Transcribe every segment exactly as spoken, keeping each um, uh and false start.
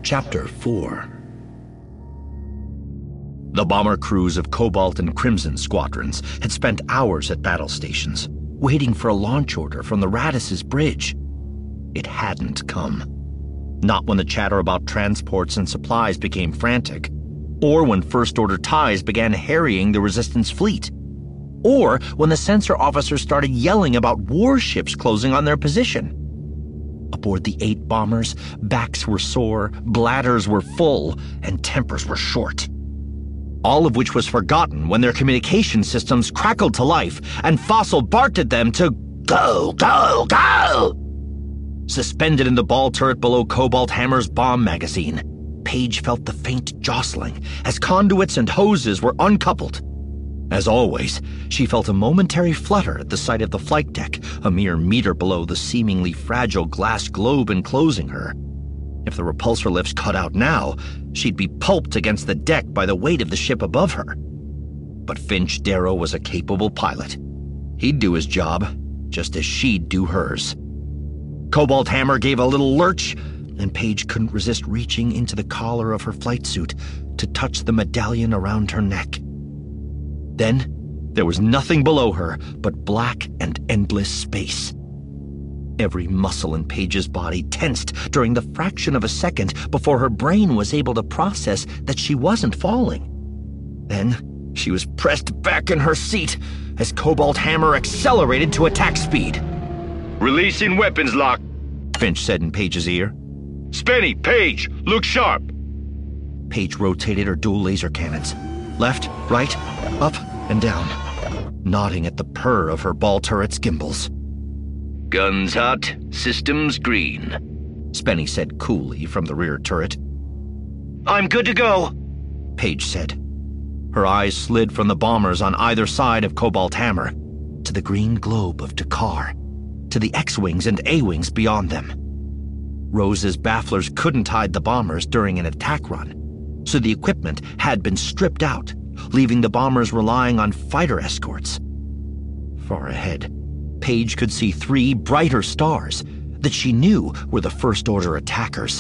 Chapter four. The bomber crews of Cobalt and Crimson squadrons had spent hours at battle stations, waiting for a launch order from the Radis's bridge. It hadn't come. Not when the chatter about transports and supplies became frantic, or when First Order ties began harrying the Resistance fleet, or when the sensor officers started yelling about warships closing on their position. Aboard the eight bombers, backs were sore, bladders were full, and tempers were short. All of which was forgotten when their communication systems crackled to life and Fossil barked at them to go, go, go! Suspended in the ball turret below Cobalt Hammer's bomb magazine, Paige felt the faint jostling as conduits and hoses were uncoupled. As always, she felt a momentary flutter at the sight of the flight deck, a mere meter below the seemingly fragile glass globe enclosing her. If the repulsor lifts cut out now, she'd be pulped against the deck by the weight of the ship above her. But Finch Darrow was a capable pilot. He'd do his job, just as she'd do hers. Cobalt Hammer gave a little lurch, and Paige couldn't resist reaching into the collar of her flight suit to touch the medallion around her neck. Then, there was nothing below her but black and endless space. Every muscle in Paige's body tensed during the fraction of a second before her brain was able to process that she wasn't falling. Then, she was pressed back in her seat as Cobalt Hammer accelerated to attack speed. "Releasing weapons lock," Finch said in Paige's ear. "Spenny, Paige, look sharp." Paige rotated her dual laser cannons. Left, right, up, and down, nodding at the purr of her ball turret's gimbals. "Guns hot, systems green," Spenny said coolly from the rear turret. "I'm good to go," Paige said. Her eyes slid from the bombers on either side of Cobalt Hammer to the green globe of D'Qar, to the X-Wings and A-Wings beyond them. Rose's bafflers couldn't hide the bombers during an attack run, so the equipment had been stripped out, leaving the bombers relying on fighter escorts. Far ahead, Paige could see three brighter stars that she knew were the First Order attackers.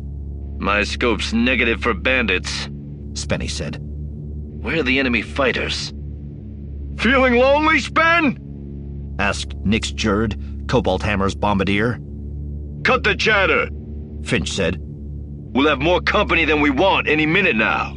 "My scope's negative for bandits," Spenny said. "Where are the enemy fighters?" "Feeling lonely, Spen?" asked Nix Jerd, Cobalt Hammer's bombardier. "Cut the chatter," Finch said. "We'll have more company than we want any minute now."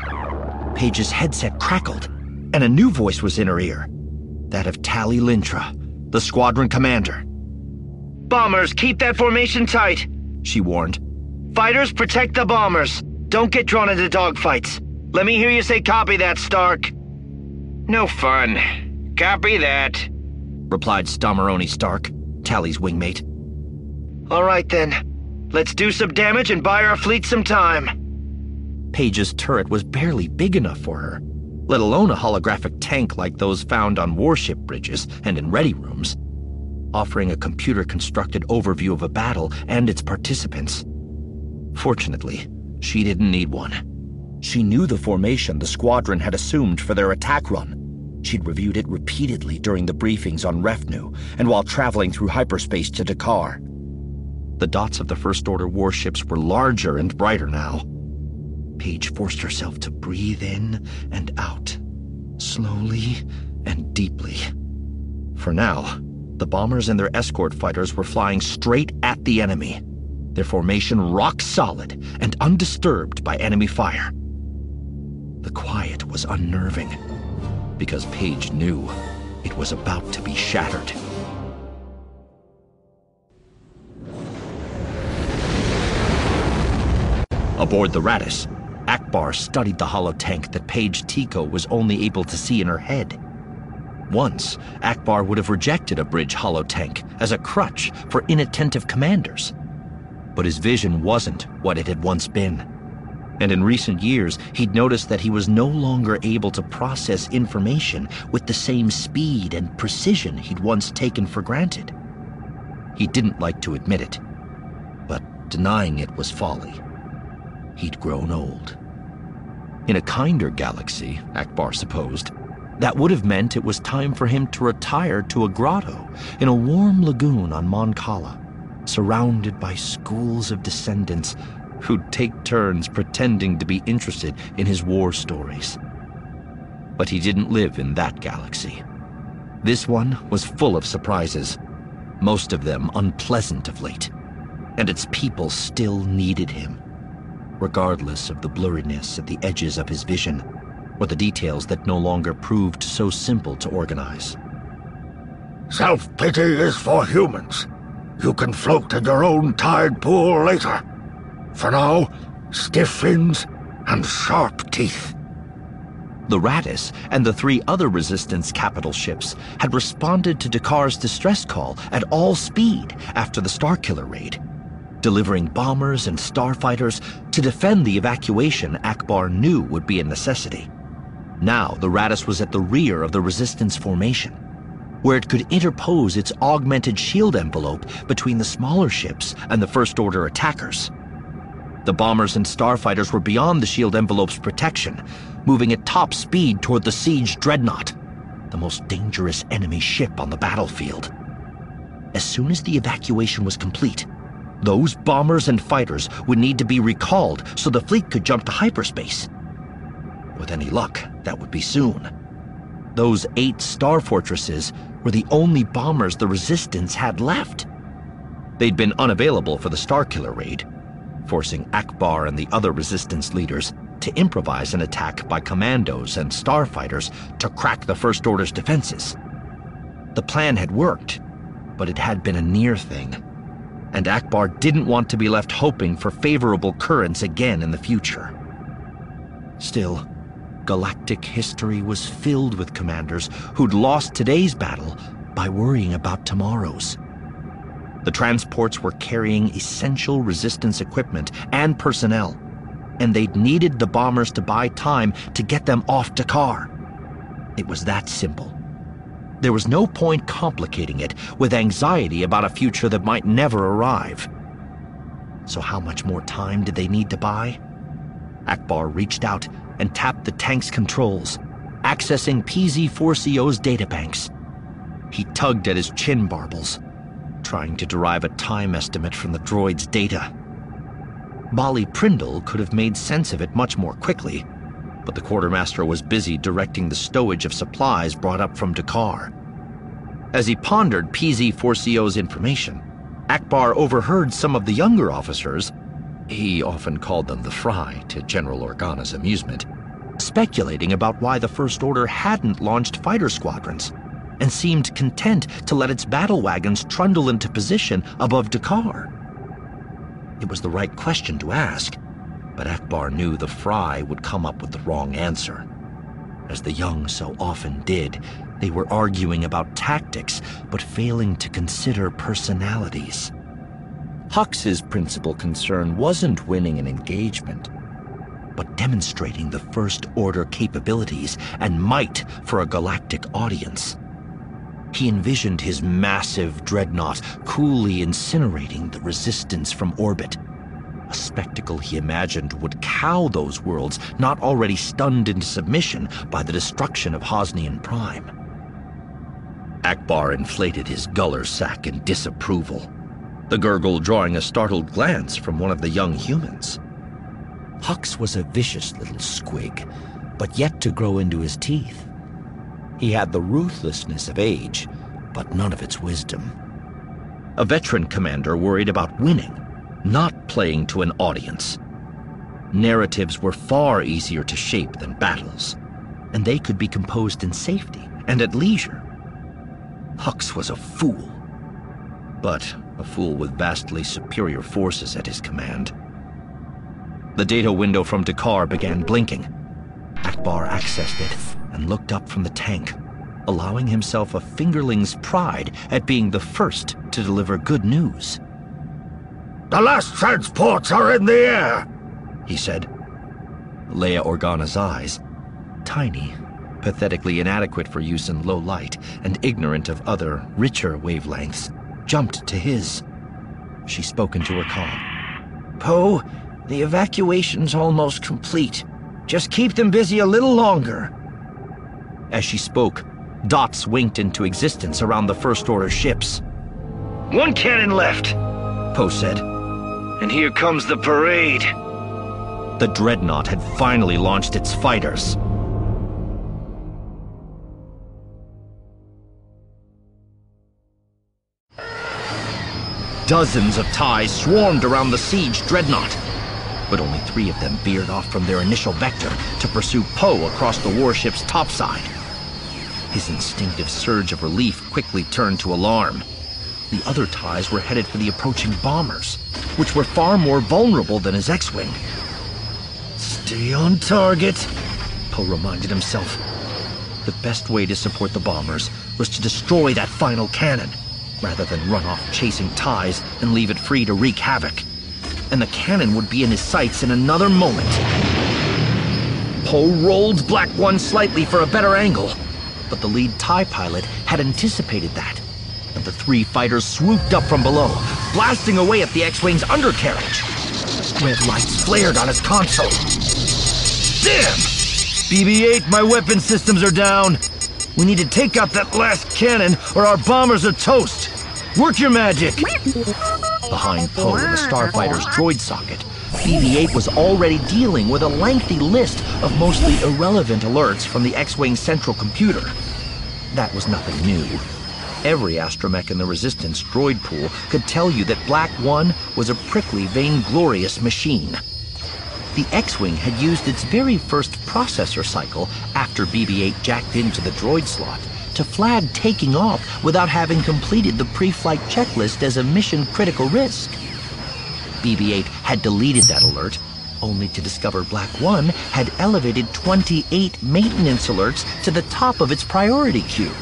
Paige's headset crackled, and a new voice was in her ear. That of Tali Lintra, the squadron commander. "Bombers, keep that formation tight," she warned. "Fighters, protect the bombers. Don't get drawn into dogfights. Let me hear you say copy that, Stark." "No fun. Copy that," replied Stomeroni Stark, Tali's wingmate. "All right then. Let's do some damage and buy our fleet some time." Paige's turret was barely big enough for her, let alone a holographic tank like those found on warship bridges and in ready rooms, offering a computer-constructed overview of a battle and its participants. Fortunately, she didn't need one. She knew the formation the squadron had assumed for their attack run. She'd reviewed it repeatedly during the briefings on Refnu and while traveling through hyperspace to D'Qar. The dots of the First Order warships were larger and brighter now. Paige forced herself to breathe in and out, slowly and deeply. For now, the bombers and their escort fighters were flying straight at the enemy, their formation rock solid and undisturbed by enemy fire. The quiet was unnerving, because Paige knew it was about to be shattered. Aboard the Radis, Ackbar studied the holotank that Paige Tico was only able to see in her head. Once, Ackbar would have rejected a bridge holotank as a crutch for inattentive commanders. But his vision wasn't what it had once been. And in recent years, he'd noticed that he was no longer able to process information with the same speed and precision he'd once taken for granted. He didn't like to admit it, but denying it was folly. He'd grown old. In a kinder galaxy, Ackbar supposed, that would have meant it was time for him to retire to a grotto in a warm lagoon on Mon Cala, surrounded by schools of descendants who'd take turns pretending to be interested in his war stories. But he didn't live in that galaxy. This one was full of surprises, most of them unpleasant of late, and its people still needed him, regardless of the blurriness at the edges of his vision, or the details that no longer proved so simple to organize. Self-pity is for humans. You can float in your own tide pool later. For now, stiff fins and sharp teeth. The Raddus and the three other Resistance capital ships had responded to D'Kar's distress call at all speed after the Starkiller raid, delivering bombers and starfighters to defend the evacuation Ackbar knew would be a necessity. Now the Raddus was at the rear of the Resistance formation, where it could interpose its augmented shield envelope between the smaller ships and the First Order attackers. The bombers and starfighters were beyond the shield envelope's protection, moving at top speed toward the Siege Dreadnought, the most dangerous enemy ship on the battlefield. As soon as the evacuation was complete, those bombers and fighters would need to be recalled so the fleet could jump to hyperspace. With any luck, that would be soon. Those eight star fortresses were the only bombers the Resistance had left. They'd been unavailable for the Starkiller raid, forcing Ackbar and the other Resistance leaders to improvise an attack by commandos and starfighters to crack the First Order's defenses. The plan had worked, but it had been a near thing, and Ackbar didn't want to be left hoping for favorable currents again in the future. Still, galactic history was filled with commanders who'd lost today's battle by worrying about tomorrow's. The transports were carrying essential Resistance equipment and personnel, and they'd needed the bombers to buy time to get them off D'Kar. It was that simple. There was no point complicating it with anxiety about a future that might never arrive. So how much more time did they need to buy? Ackbar reached out and tapped the tank's controls, accessing P Z four C O's databanks. He tugged at his chin barbels, trying to derive a time estimate from the droid's data. Bali Prindle could have made sense of it much more quickly, but the quartermaster was busy directing the stowage of supplies brought up from D'Kar. As he pondered P Z four C O's information, Ackbar overheard some of the younger officers, he often called them the Fry to General Organa's amusement, speculating about why the First Order hadn't launched fighter squadrons and seemed content to let its battle wagons trundle into position above D'Kar. It was the right question to ask, but Ackbar knew the Fry would come up with the wrong answer. As the young so often did, they were arguing about tactics, but failing to consider personalities. Hux's principal concern wasn't winning an engagement, but demonstrating the First Order capabilities and might for a galactic audience. He envisioned his massive dreadnought coolly incinerating the Resistance from orbit, a spectacle he imagined would cow those worlds not already stunned into submission by the destruction of Hosnian Prime. Ackbar inflated his guller sack in disapproval, the gurgle drawing a startled glance from one of the young humans. Hux was a vicious little squig, but yet to grow into his teeth. He had the ruthlessness of age, but none of its wisdom. A veteran commander worried about winning, not playing to an audience. Narratives were far easier to shape than battles, and they could be composed in safety and at leisure. Hux was a fool, but a fool with vastly superior forces at his command. The data window from D'Kar began blinking. Ackbar accessed it and looked up from the tank, allowing himself a fingerling's pride at being the first to deliver good news. "The last transports are in the air," he said. Leia Organa's eyes, tiny, pathetically inadequate for use in low light and ignorant of other, richer wavelengths, jumped to his. She spoke into her comm. "Poe, the evacuation's almost complete. Just keep them busy a little longer." As she spoke, dots winked into existence around the First Order ships. "One cannon left," Poe said. And here comes the parade. The dreadnought had finally launched its fighters. Dozens of TIEs swarmed around the siege dreadnought, but only three of them veered off from their initial vector to pursue Poe across the warship's topside. His instinctive surge of relief quickly turned to alarm. The other TIEs were headed for the approaching bombers, which were far more vulnerable than his X-Wing. Stay on target, Poe reminded himself. The best way to support the bombers was to destroy that final cannon, rather than run off chasing TIEs and leave it free to wreak havoc. And the cannon would be in his sights in another moment. Poe rolled Black One slightly for a better angle, but the lead TIE pilot had anticipated that, and the three fighters swooped up from below, blasting away at the X-Wing's undercarriage. Red lights flared on his console. Damn! B B eight, my weapon systems are down. We need to take out that last cannon, or our bombers are toast. Work your magic! Behind Poe in the Starfighter's droid socket, B B eight was already dealing with a lengthy list of mostly irrelevant alerts from the X-Wing central computer. That was nothing new. Every astromech in the Resistance droid pool could tell you that Black One was a prickly, vainglorious machine. The X-Wing had used its very first processor cycle after B B eight jacked into the droid slot to flag taking off without having completed the pre-flight checklist as a mission-critical risk. B B eight had deleted that alert, only to discover Black One had elevated twenty-eight maintenance alerts to the top of its priority queue.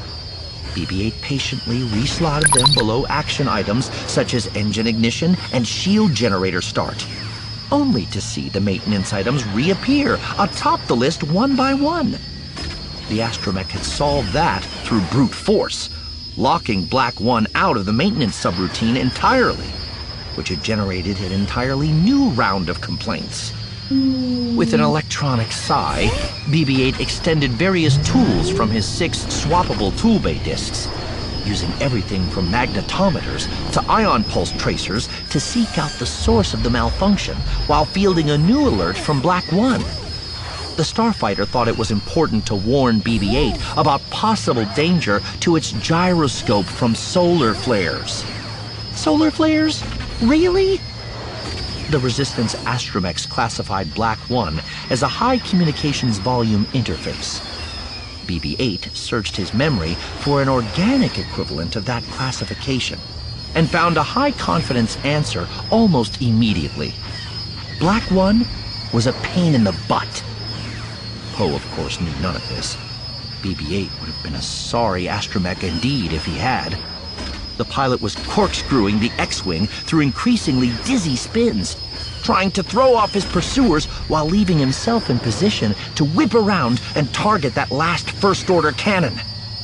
B B eight patiently reslotted them below action items such as engine ignition and shield generator start, only to see the maintenance items reappear atop the list one by one. The astromech had solved that through brute force, locking Black One out of the maintenance subroutine entirely, which had generated an entirely new round of complaints. With an electronic sigh, B B eight extended various tools from his six swappable tool bay discs, using everything from magnetometers to ion pulse tracers to seek out the source of the malfunction while fielding a new alert from Black One. The Starfighter thought it was important to warn B B eight about possible danger to its gyroscope from solar flares. Solar flares? Really? The Resistance astromechs classified Black One as a high communications volume interface. B B eight searched his memory for an organic equivalent of that classification and found a high-confidence answer almost immediately. Black One was a pain in the butt. Poe, of course, knew none of this. B B eight would have been a sorry astromech indeed if he had. The pilot was corkscrewing the X-Wing through increasingly dizzy spins, trying to throw off his pursuers while leaving himself in position to whip around and target that last first-order cannon.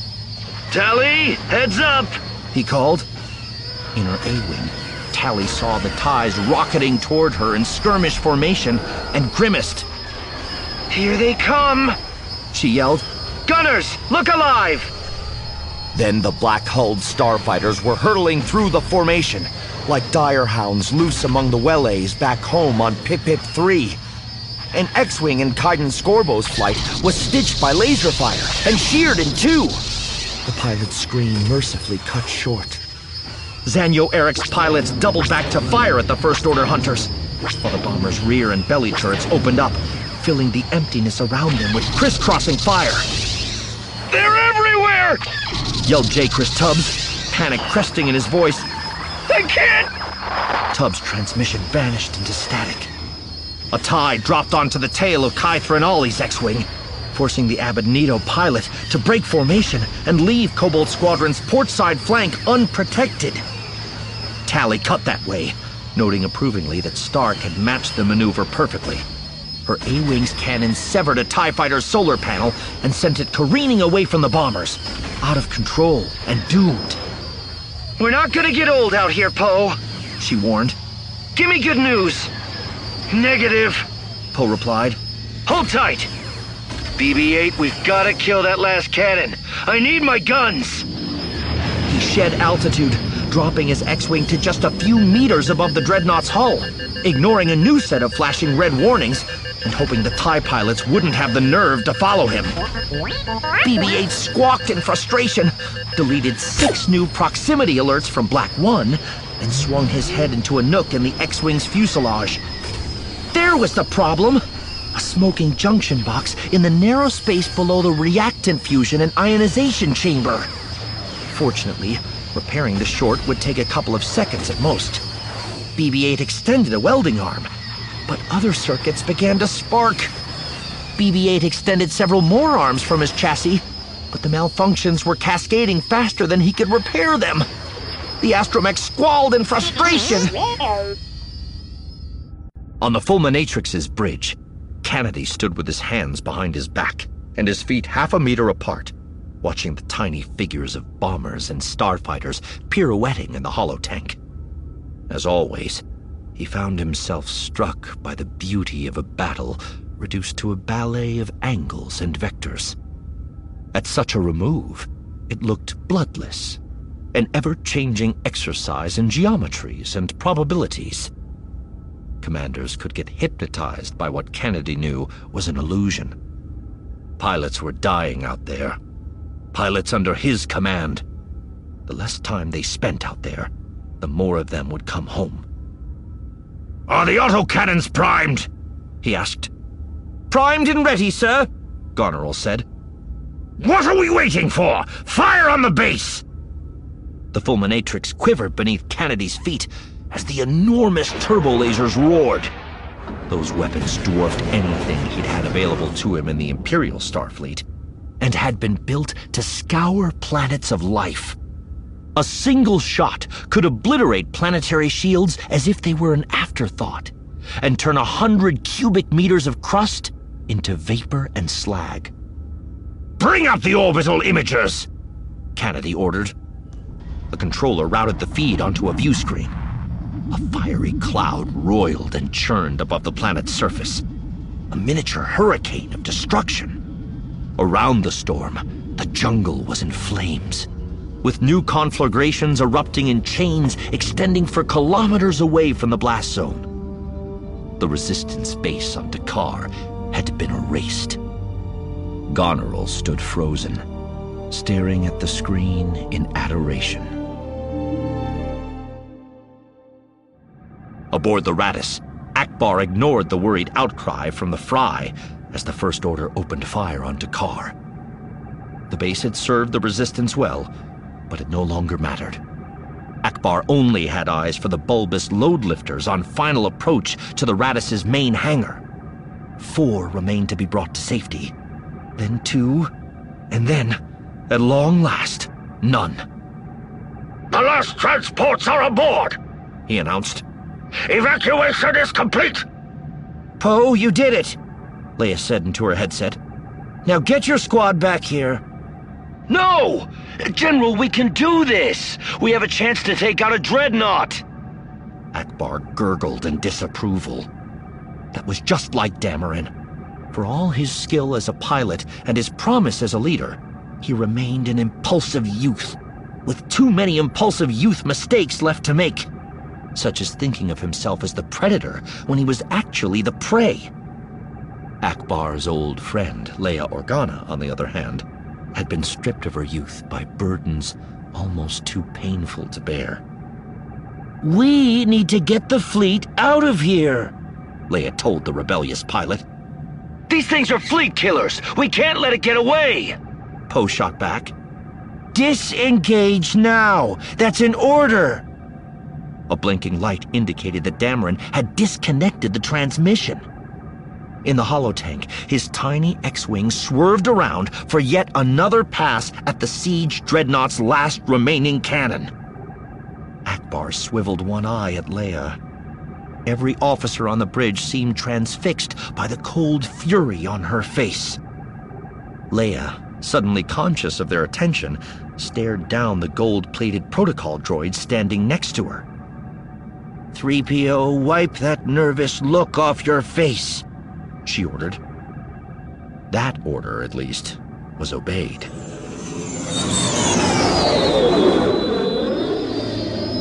Tally, heads up! He called. In her A-Wing, Tally saw the TIEs rocketing toward her in skirmish formation and grimaced. Here they come! She yelled. Gunners, look alive! Then the black-hulled starfighters were hurtling through the formation, like dire hounds loose among the Welays back home on Pip-Pip three. An X-Wing in Kaiden Scorbo's flight was stitched by laser fire and sheared in two. The pilot's scream mercifully cut short. Zanyo Eric's pilots doubled back to fire at the First-Order hunters, while the bomber's rear and belly turrets opened up, filling the emptiness around them with crisscrossing fire. They're everywhere! Yelled J. Chris Tubbs, panic cresting in his voice. I can't! Tubbs' transmission vanished into static. A TIE dropped onto the tail of Kai Threnali's X-Wing, forcing the Abednito pilot to break formation and leave Cobalt Squadron's portside flank unprotected. Tally cut that way, noting approvingly that Stark had matched the maneuver perfectly. Her A-Wing's cannon severed a TIE fighter's solar panel and sent it careening away from the bombers, out of control and doomed. We're not gonna get old out here, Poe, she warned. Give me good news. Negative, Poe replied. Hold tight. B B eight, we've gotta kill that last cannon. I need my guns. He shed altitude, dropping his X-Wing to just a few meters above the Dreadnought's hull, ignoring a new set of flashing red warnings and hoping the TIE pilots wouldn't have the nerve to follow him. B B eight squawked in frustration, deleted six new proximity alerts from Black One, and swung his head into a nook in the X-Wing's fuselage. There was the problem! A smoking junction box in the narrow space below the reactant fusion and ionization chamber. Fortunately, repairing the short would take a couple of seconds at most. B B eight extended a welding arm, but other circuits began to spark. B B eight extended several more arms from his chassis, but the malfunctions were cascading faster than he could repair them. The astromech squalled in frustration. On the Fulminatrix's bridge, Kennedy stood with his hands behind his back and his feet half a meter apart, watching the tiny figures of bombers and starfighters pirouetting in the holotank. As always, he found himself struck by the beauty of a battle reduced to a ballet of angles and vectors. At such a remove, it looked bloodless, an ever-changing exercise in geometries and probabilities. Commanders could get hypnotized by what Kennedy knew was an illusion. Pilots were dying out there. Pilots under his command. The less time they spent out there, the more of them would come home. "Are the autocannons primed?" he asked. "Primed and ready, sir," Goneril said. "What are we waiting for? Fire on the base!" The Fulminatrix quivered beneath Kennedy's feet as the enormous turbo lasers roared. Those weapons dwarfed anything he'd had available to him in the Imperial Starfleet, and had been built to scour planets of life. A single shot could obliterate planetary shields as if they were an afterthought, and turn a hundred cubic meters of crust into vapor and slag. "Bring up the orbital imagers!" Kennedy ordered. The controller routed the feed onto a view screen. A fiery cloud roiled and churned above the planet's surface, a miniature hurricane of destruction. Around the storm, the jungle was in flames, with new conflagrations erupting in chains extending for kilometers away from the blast zone. The Resistance base on D'Qar had been erased. Goneril stood frozen, staring at the screen in adoration. Aboard the Raddus, Ackbar ignored the worried outcry from the Fry as the First Order opened fire on D'Qar. The base had served the Resistance well, but it no longer mattered. Ackbar only had eyes for the bulbous load lifters on final approach to the Raddus's main hangar. Four remained to be brought to safety, then two, and then, at long last, none. "The last transports are aboard," he announced. "Evacuation is complete!" "Poe, you did it," Leia said into her headset. "Now get your squad back here." No! General, we can do this! We have a chance to take out a dreadnought! Ackbar gurgled in disapproval. That was just like Dameron. For all his skill as a pilot and his promise as a leader, he remained an impulsive youth, with too many impulsive youth mistakes left to make, such as thinking of himself as the predator when he was actually the prey. Ackbar's old friend, Leia Organa, on the other hand, had been stripped of her youth by burdens almost too painful to bear. "We need to get the fleet out of here," Leia told the rebellious pilot. These things are fleet killers! We can't let it get away! Poe shot back. "Disengage now! That's an order!" A blinking light indicated that Dameron had disconnected the transmission. In the holotank, his tiny X-Wing swerved around for yet another pass at the siege dreadnought's last remaining cannon. Ackbar swiveled one eye at Leia. Every officer on the bridge seemed transfixed by the cold fury on her face. Leia, suddenly conscious of their attention, stared down the gold-plated protocol droid standing next to her. three P O, wipe that nervous look off your face, she ordered. That order, at least, was obeyed.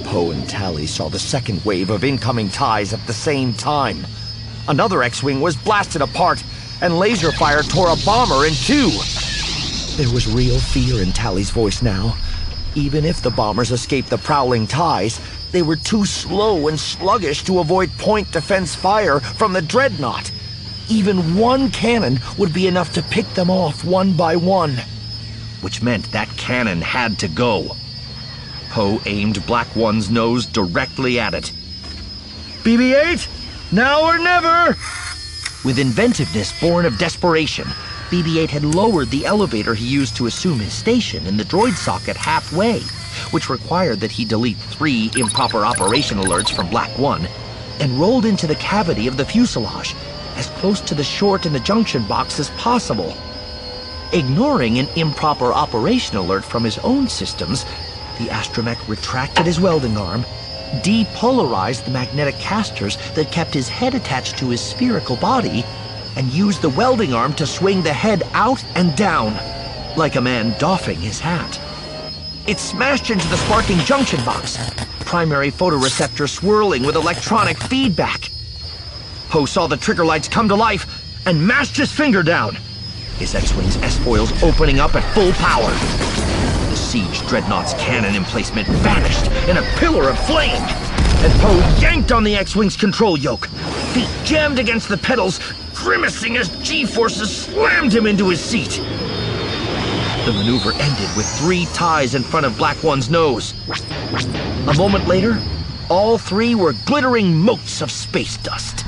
Poe and Tally saw the second wave of incoming ties at the same time. Another X-Wing was blasted apart, and laser fire tore a bomber in two. There was real fear in Tally's voice now. Even if the bombers escaped the prowling ties, they were too slow and sluggish to avoid point defense fire from the dreadnought. Even one cannon would be enough to pick them off one by one. Which meant that cannon had to go. Poe aimed Black One's nose directly at it. B B eight? Now or never! With inventiveness born of desperation, B B eight had lowered the elevator he used to assume his station in the droid socket halfway, which required that he delete three improper operation alerts from Black One, and rolled into the cavity of the fuselage, as close to the short in the junction box as possible. Ignoring an improper operation alert from his own systems, the astromech retracted his welding arm, depolarized the magnetic casters that kept his head attached to his spherical body, and used the welding arm to swing the head out and down, like a man doffing his hat. It smashed into the sparking junction box, primary photoreceptor swirling with electronic feedback. Poe saw the trigger lights come to life and mashed his finger down, his X-Wing's S-foils opening up at full power. The Siege Dreadnought's cannon emplacement vanished in a pillar of flame, and Poe yanked on the X-Wing's control yoke, feet jammed against the pedals, grimacing as G-forces slammed him into his seat. The maneuver ended with three ties in front of Black One's nose. A moment later, all three were glittering motes of space dust.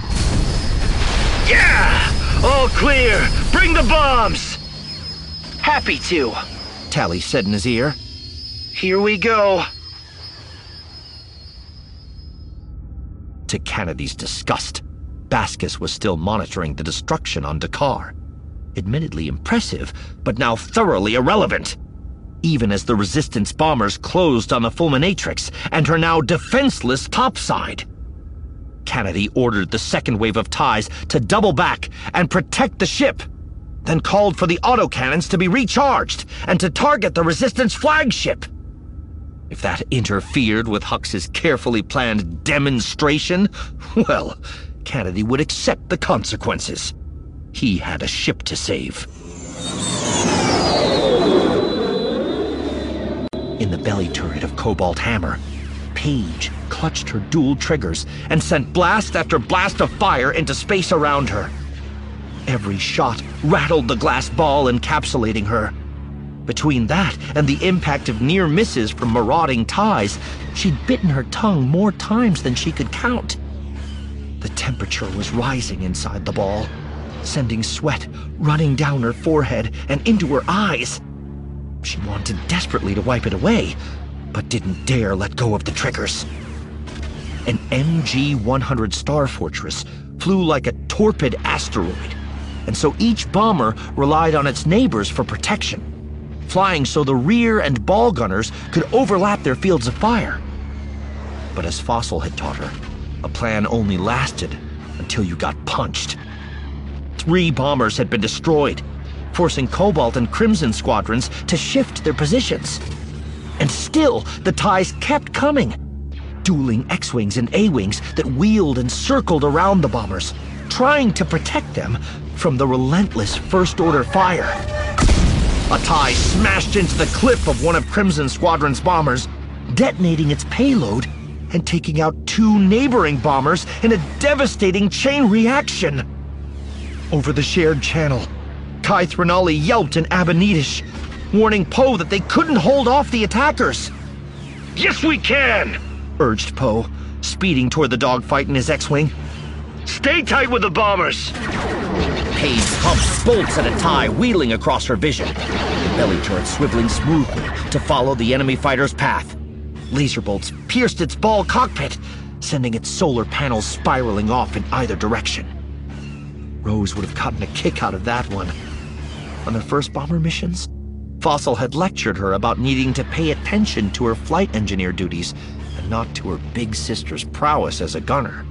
Yeah! All clear! Bring the bombs! Happy to, Tally said in his ear. Here we go. To Kennedy's disgust, Baskus was still monitoring the destruction on D'Qar. Admittedly impressive, but now thoroughly irrelevant. Even as the Resistance bombers closed on the Fulminatrix and her now defenseless topside. Kennedy ordered the second wave of ties to double back and protect the ship, then called for the autocannons to be recharged and to target the Resistance flagship. If that interfered with Hux's carefully planned demonstration, well, Kennedy would accept the consequences. He had a ship to save. In the belly turret of Cobalt Hammer, Paige clutched her dual triggers and sent blast after blast of fire into space around her. Every shot rattled the glass ball encapsulating her. Between that and the impact of near misses from marauding ties, she'd bitten her tongue more times than she could count. The temperature was rising inside the ball, sending sweat running down her forehead and into her eyes. She wanted desperately to wipe it away, but didn't dare let go of the triggers. An M G one hundred Star Fortress flew like a torpid asteroid, and so each bomber relied on its neighbors for protection, flying so the rear and ball gunners could overlap their fields of fire. But as Fossil had taught her, a plan only lasted until you got punched. Three bombers had been destroyed, forcing Cobalt and Crimson squadrons to shift their positions. And still, the ties kept coming, dueling X-Wings and A-Wings that wheeled and circled around the bombers, trying to protect them from the relentless First-Order fire. A tie smashed into the clip of one of Crimson Squadron's bombers, detonating its payload and taking out two neighboring bombers in a devastating chain reaction. Over the shared channel, Kai Threnali yelped in Abonetish, warning Poe that they couldn't hold off the attackers. Yes, we can, urged Poe, speeding toward the dogfight in his X-Wing. Stay tight with the bombers. Paige pumped bolts at a tie wheeling across her vision, the belly turret swiveling smoothly to follow the enemy fighter's path. Laser bolts pierced its ball cockpit, sending its solar panels spiraling off in either direction. Rose would have gotten a kick out of that one. On their first bomber missions, Fossil had lectured her about needing to pay attention to her flight engineer duties and not to her big sister's prowess as a gunner.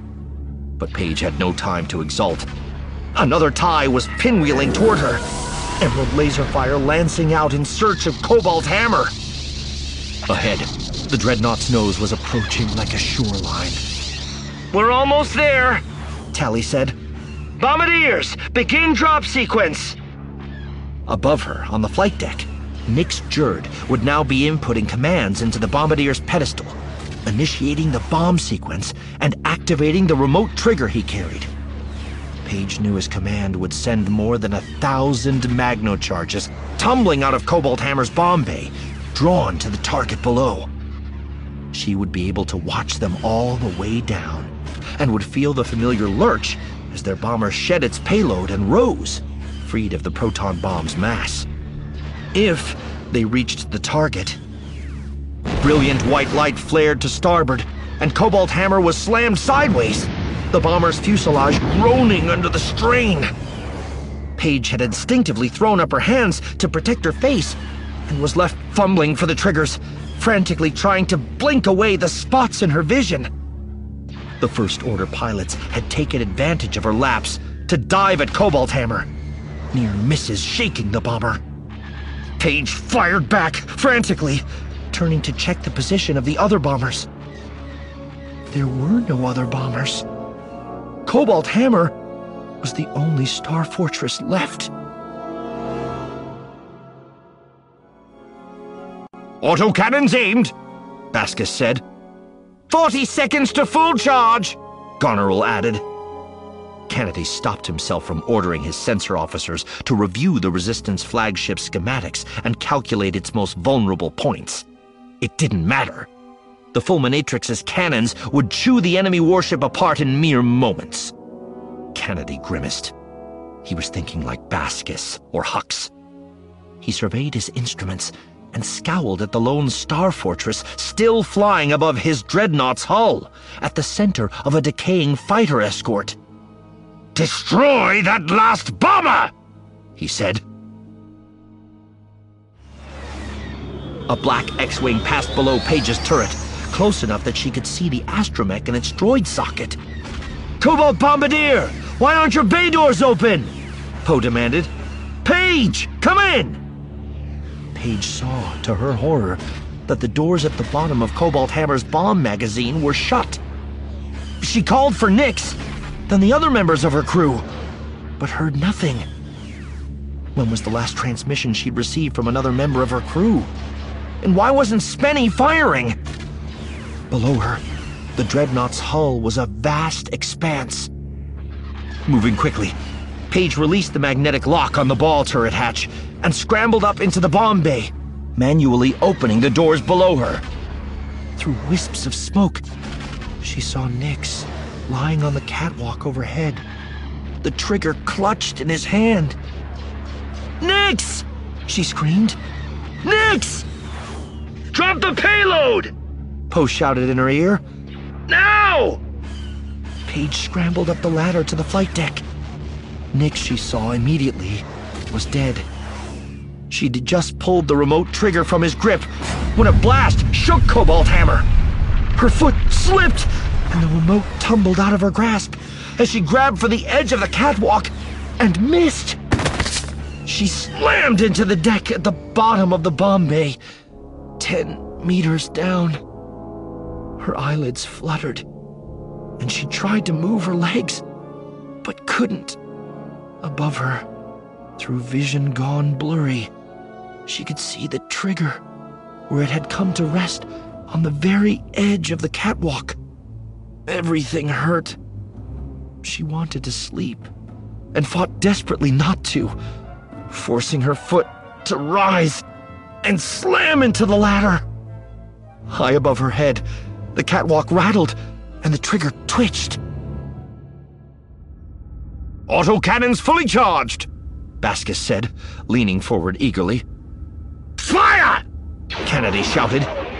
But Paige had no time to exult. Another tie was pinwheeling toward her, emerald laser fire lancing out in search of Cobalt Hammer. Ahead, The dreadnought's nose was approaching like a shoreline. We're almost there, Tally said. Bombardiers, begin drop sequence. Above her, on the flight deck, Nix Jerd would now be inputting commands into the Bombardier's pedestal, initiating the bomb sequence and activating the remote trigger he carried. Page knew his command would send more than a thousand Magno charges tumbling out of Cobalt Hammer's bomb bay, drawn to the target below. She would be able to watch them all the way down, and would feel the familiar lurch as their bomber shed its payload and rose, freed of the proton bomb's mass. If they reached the target, brilliant white light flared to starboard, and Cobalt Hammer was slammed sideways, the bomber's fuselage groaning under the strain. Paige had instinctively thrown up her hands to protect her face, and was left fumbling for the triggers, frantically trying to blink away the spots in her vision. The First Order pilots had taken advantage of her lapse to dive at Cobalt Hammer, near misses shaking the bomber. Paige fired back, frantically, turning to check the position of the other bombers. There were no other bombers. Cobalt Hammer was the only Star Fortress left. Autocannons aimed, Vasquez said. Forty seconds to full charge, Goneril added. Kennedy stopped himself from ordering his sensor officers to review the Resistance flagship schematics and calculate its most vulnerable points. It didn't matter. The Fulminatrix's cannons would chew the enemy warship apart in mere moments. Kennedy grimaced. He was thinking like Vasquez or Hux. He surveyed his instruments and scowled at the lone Star Fortress still flying above his dreadnought's hull, at the center of a decaying fighter escort. "Destroy that last bomber!" he said. A black X-wing passed below Paige's turret, close enough that she could see the astromech in its droid socket. Cobalt Bombardier, why aren't your bay doors open? Poe demanded. Paige, come in! Paige saw, to her horror, that the doors at the bottom of Cobalt Hammer's bomb magazine were shut. She called for Nix, then the other members of her crew, but heard nothing. When was the last transmission she'd received from another member of her crew? And why wasn't Spenny firing? Below her, the dreadnought's hull was a vast expanse. Moving quickly, Paige released the magnetic lock on the ball turret hatch and scrambled up into the bomb bay, manually opening the doors below her. Through wisps of smoke, she saw Nix lying on the catwalk overhead, the trigger clutched in his hand. "Nix!" she screamed. "Nix!" Drop the payload! Poe shouted in her ear. Now! Paige scrambled up the ladder to the flight deck. Nix, she saw immediately, was dead. She'd just pulled the remote trigger from his grip when a blast shook Cobalt Hammer. Her foot slipped, and the remote tumbled out of her grasp as she grabbed for the edge of the catwalk and missed. She slammed into the deck at the bottom of the bomb bay, ten meters down. Her eyelids fluttered, and she tried to move her legs, but couldn't. Above her, through vision gone blurry, she could see the trigger, where it had come to rest on the very edge of the catwalk. Everything hurt. She wanted to sleep, and fought desperately not to, forcing her foot to rise and slam into the ladder. High above her head, the catwalk rattled, and the trigger twitched. "Autocannons fully charged," Vasquez said, leaning forward eagerly. "Fire!" Kennedy shouted.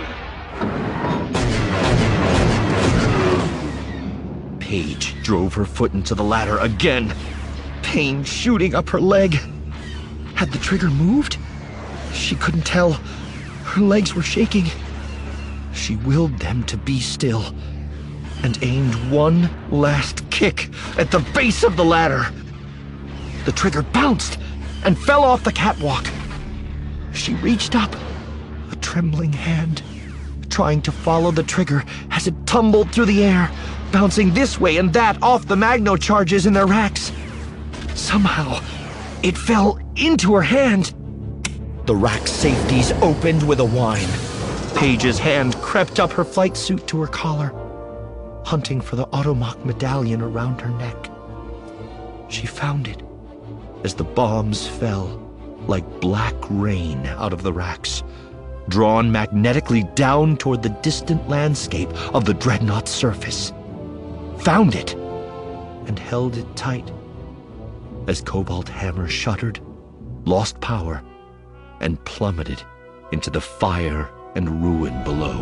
Paige drove her foot into the ladder again, pain shooting up her leg. Had the trigger moved? She couldn't tell. Her legs were shaking. She willed them to be still, and aimed one last kick at the base of the ladder. The trigger bounced and fell off the catwalk. She reached up, a trembling hand, trying to follow the trigger as it tumbled through the air, bouncing this way and that off the magno charges in their racks. Somehow, it fell into her hand. The rack safeties opened with a whine. Paige's hand crept up her flight suit to her collar, hunting for the Automach medallion around her neck. She found it as the bombs fell like black rain out of the racks, drawn magnetically down toward the distant landscape of the dreadnought's surface. Found it and held it tight as Cobalt Hammer shuddered, lost power, and plummeted into the fire and ruin below.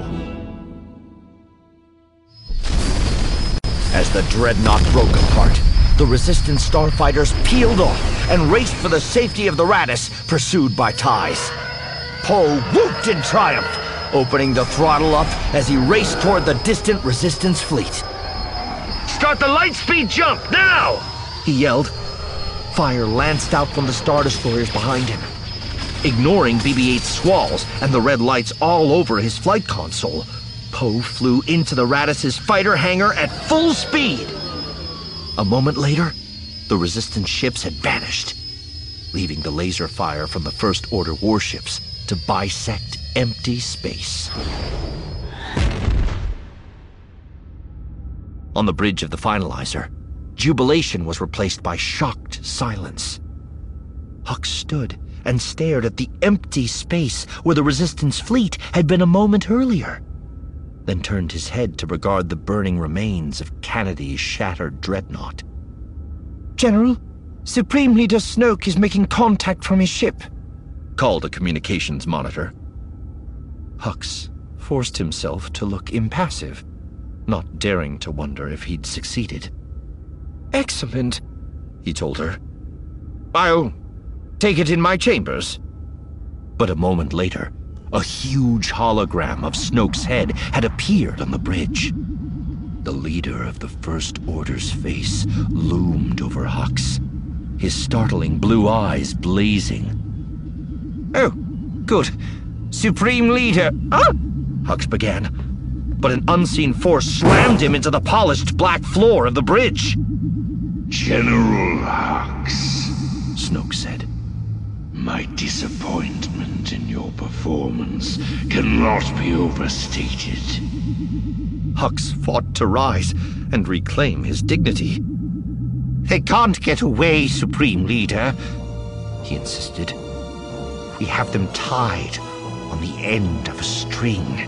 As the dreadnought broke apart, the Resistance starfighters peeled off and raced for the safety of the Raddus, pursued by Ties. Poe whooped in triumph, opening the throttle up as he raced toward the distant Resistance fleet. Start the light speed jump, now! He yelled. Fire lanced out from the Star Destroyers behind him. Ignoring B B eight's squalls and the red lights all over his flight console, Poe flew into the Raddus's fighter hangar at full speed. A moment later, the Resistance ships had vanished, leaving the laser fire from the First Order warships to bisect empty space. On the bridge of the Finalizer, jubilation was replaced by shocked silence. Hux stood and stared at the empty space where the Resistance fleet had been a moment earlier, then turned his head to regard the burning remains of Kennedy's shattered dreadnought. General, Supreme Leader Snoke is making contact from his ship, called a communications monitor. Hux forced himself to look impassive, not daring to wonder if he'd succeeded. Excellent, he told her. I'll take it in my chambers. But a moment later, a huge hologram of Snoke's head had appeared on the bridge. The leader of the First Order's face loomed over Hux, his startling blue eyes blazing. Oh, good. Supreme Leader... Ah! Hux began, but an unseen force slammed him into the polished black floor of the bridge. General Hux, Snoke said. My disappointment in your performance cannot be overstated. Hux fought to rise and reclaim his dignity. They can't get away, Supreme Leader, he insisted. We have them tied on the end of a string.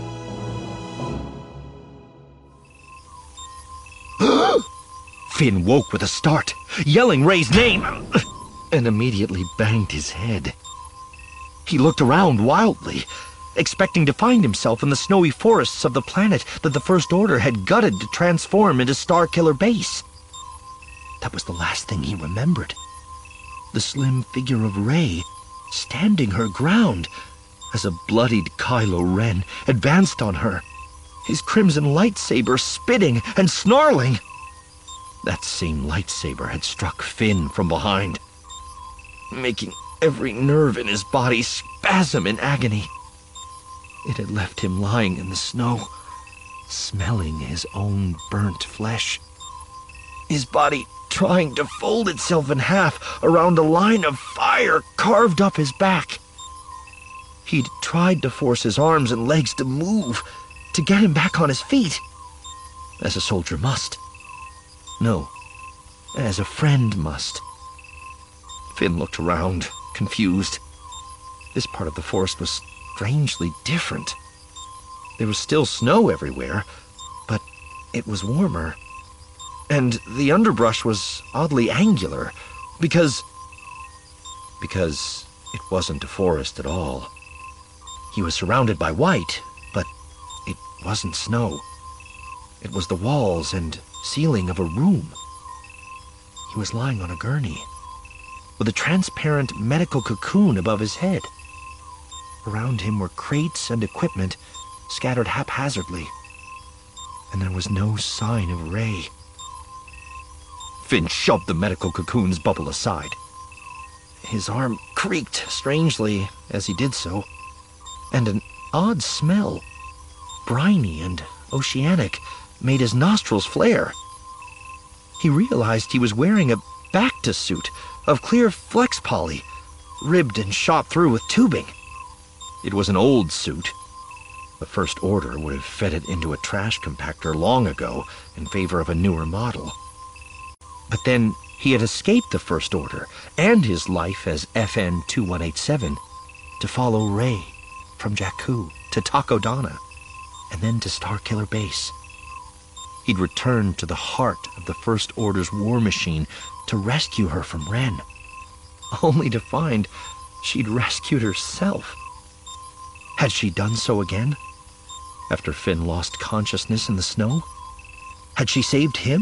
Finn woke with a start, yelling Rey's name, and immediately banged his head. He looked around wildly, expecting to find himself in the snowy forests of the planet that the First Order had gutted to transform into Starkiller Base. That was the last thing he remembered. The slim figure of Rey, standing her ground, as a bloodied Kylo Ren advanced on her, his crimson lightsaber spitting and snarling. That same lightsaber had struck Finn from behind, making every nerve in his body spasm in agony. It had left him lying in the snow, smelling his own burnt flesh. His body trying to fold itself in half around a line of fire carved up his back. He'd tried to force his arms and legs to move, to get him back on his feet, as a soldier must. No, as a friend must. Finn looked around, confused. This part of the forest was strangely different. There was still snow everywhere, but it was warmer. And the underbrush was oddly angular, because... because it wasn't a forest at all. He was surrounded by white, but it wasn't snow. It was the walls and ceiling of a room. He was lying on a gurney, with a transparent medical cocoon above his head. Around him were crates and equipment scattered haphazardly, and there was no sign of Rey. Finn shoved the medical cocoon's bubble aside. His arm creaked strangely as he did so, and an odd smell, briny and oceanic, made his nostrils flare. He realized he was wearing a Bacta suit of clear flex poly, ribbed and shot through with tubing. It was an old suit. The First Order would have fed it into a trash compactor long ago in favor of a newer model. But then he had escaped the First Order and his life as F N two one eight seven to follow Rey from Jakku to Takodana and then to Starkiller Base. He'd returned to the heart of the First Order's war machine to rescue her from Ren, only to find she'd rescued herself. Had she done so again? After Finn lost consciousness in the snow? Had she saved him?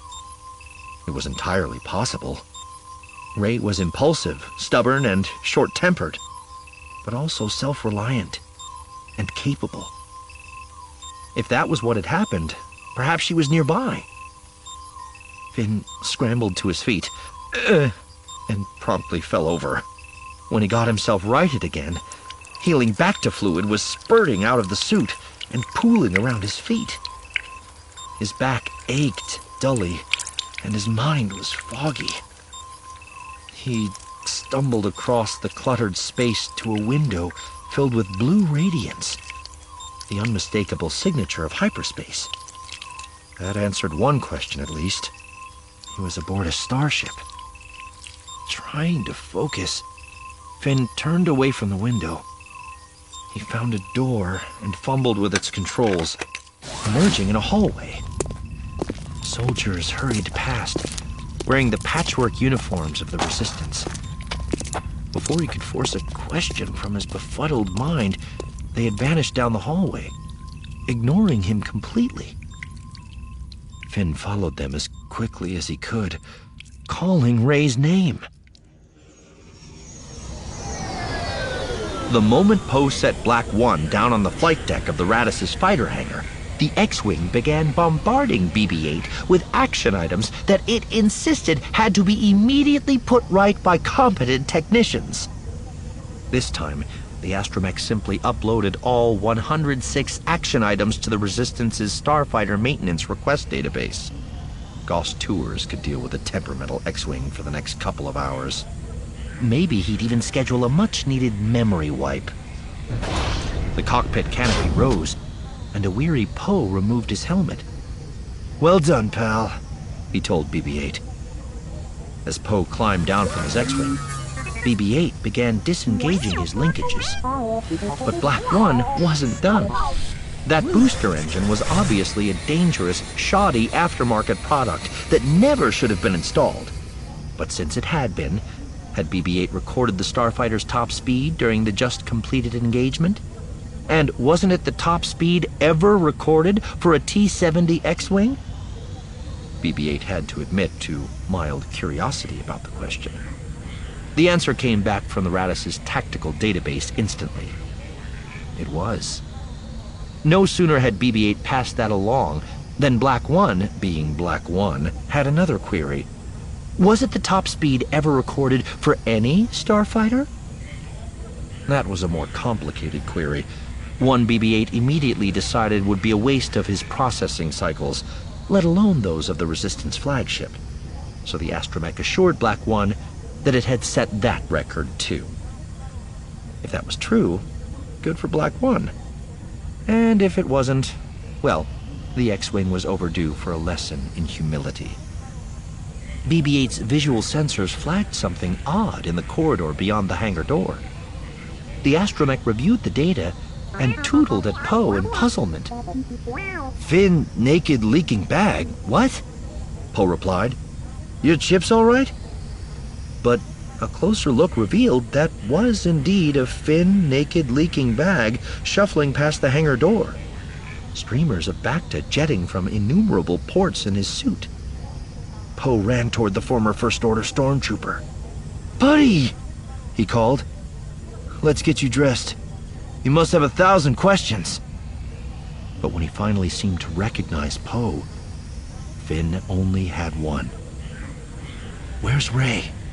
It was entirely possible. Rey was impulsive, stubborn, and short-tempered, but also self-reliant and capable. If that was what had happened, perhaps she was nearby. Finn scrambled to his feet uh, and promptly fell over. When he got himself righted again, healing Bacta fluid was spurting out of the suit and pooling around his feet. His back ached dully, and his mind was foggy. He stumbled across the cluttered space to a window filled with blue radiance, the unmistakable signature of hyperspace. That answered one question at least. He was aboard a starship. Trying to focus, Finn turned away from the window. He found a door and fumbled with its controls, emerging in a hallway. Soldiers hurried past, wearing the patchwork uniforms of the Resistance. Before he could force a question from his befuddled mind, they had vanished down the hallway, ignoring him completely. Finn followed them as quickly as he could, calling Rey's name. The moment Poe set Black One down on the flight deck of the Radis's fighter hangar, the X-Wing began bombarding B B eight with action items that it insisted had to be immediately put right by competent technicians. This time, the astromech simply uploaded all one hundred six action items to the Resistance's Starfighter Maintenance Request database. Goss Tours could deal with the temperamental X-Wing for the next couple of hours. Maybe he'd even schedule a much-needed memory wipe. The cockpit canopy rose, and a weary Poe removed his helmet. "Well done, pal," he told B B eight. As Poe climbed down from his X-Wing, B B eight began disengaging his linkages. But Black One wasn't done. That booster engine was obviously a dangerous, shoddy aftermarket product that never should have been installed. But since it had been, had B B eight recorded the Starfighter's top speed during the just-completed engagement? And wasn't it the top speed ever recorded for a T seventy X-Wing? B B eight had to admit to mild curiosity about the question. The answer came back from the Radis's tactical database instantly. It was. No sooner had B B eight passed that along than Black One, being Black One, had another query. Was it the top speed ever recorded for any starfighter? That was a more complicated query, one B B eight immediately decided would be a waste of his processing cycles, let alone those of the Resistance flagship. So the astromech assured Black One that it had set that record too. If that was true, good for Black One. And if it wasn't, well, the X-Wing was overdue for a lesson in humility. B B eight's visual sensors flagged something odd in the corridor beyond the hangar door. The astromech reviewed the data and tootled at Poe in puzzlement. "Finn, naked, leaking bag? What?" Poe replied. "Your chips all right?" But a closer look revealed that was indeed a Finn, naked, leaking bag shuffling past the hangar door, streamers of Bacta jetting from innumerable ports in his suit. Poe ran toward the former First Order stormtrooper. "Buddy!" he called. "Let's get you dressed. You must have a thousand questions." But when he finally seemed to recognize Poe, Finn only had one. "Where's Rey?"